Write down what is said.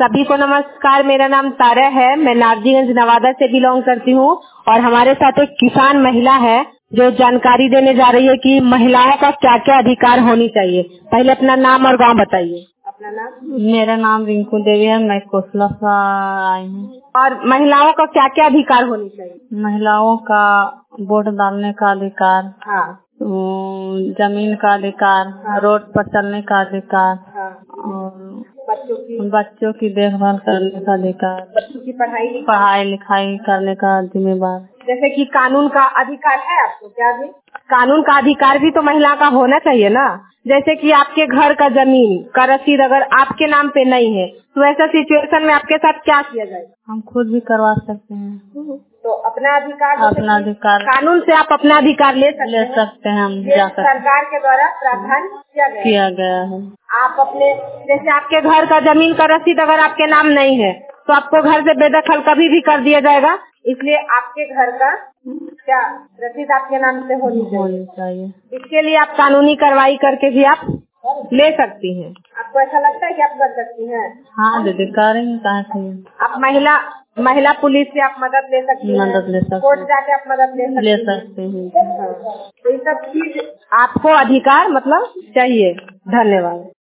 सभी को नमस्कार। मेरा नाम तारा है। मैं नारजीगंज नवादा से बिलोंग करती हूँ और हमारे साथ एक किसान महिला है जो जानकारी देने जा रही है कि महिलाओं का क्या क्या अधिकार होनी चाहिए। पहले अपना नाम और गांव बताइए। अपना नाम? मेरा नाम रिंकू देवी है। मैं कोसला से आई हूँ। और महिलाओं का क्या क्या अधिकार होनी चाहिए? महिलाओं का वोट डालने का अधिकार, हाँ। जमीन का अधिकार, हाँ। रोड पर चलने का अधिकार, हाँ। और बच्चों की देखभाल करने का अधिकार, बच्चों की पढ़ाई लिखाई करने का जिम्मेवार। जैसे कि कानून का अधिकार है आपको क्या भी? कानून का अधिकार भी तो महिला का होना चाहिए ना। जैसे कि आपके घर का जमीन का रसीद अगर आपके नाम पे नहीं है तो ऐसा सिचुएशन में आपके साथ क्या किया जाए? हम खुद भी करवा सकते हैं। तो अपना अधिकार कानून से आप अपना अधिकार ले सकते हैं। हम जाकर सरकार के द्वारा प्रावधान किया गया है। आप अपने जैसे आपके घर का जमीन का रसीद अगर आपके नाम नहीं है तो आपको घर से बेदखल कभी भी कर दिया जाएगा। इसलिए आपके घर का क्या रसीद आपके नाम से होनी चाहिए। इसके लिए आप कानूनी कार्रवाई करके भी आप ले सकती हैं। आपको ऐसा लगता है कि आप कर सकती हैं? हाँ दीदी, करेंगे। आप महिला पुलिस से आप मदद ले सकती हैं। कोर्ट जाके आप मदद ले सकते हैं। तो ये सब चीज आपको अधिकार मतलब चाहिए। धन्यवाद।